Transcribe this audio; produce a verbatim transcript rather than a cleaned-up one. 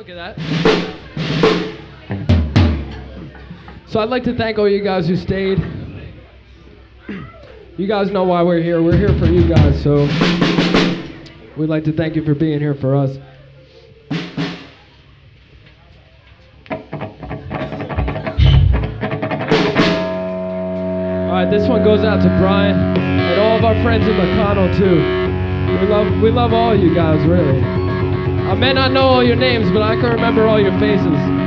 Look at that. So I'd like to thank all you guys who stayed. You guys know why we're here. We're here for you guys, so we'd like to thank you for being here for us. All right, this one goes out to Brian and all of our friends in McConnell too. We love, we love all you guys, really. I may not know all your names, but I can remember all your faces.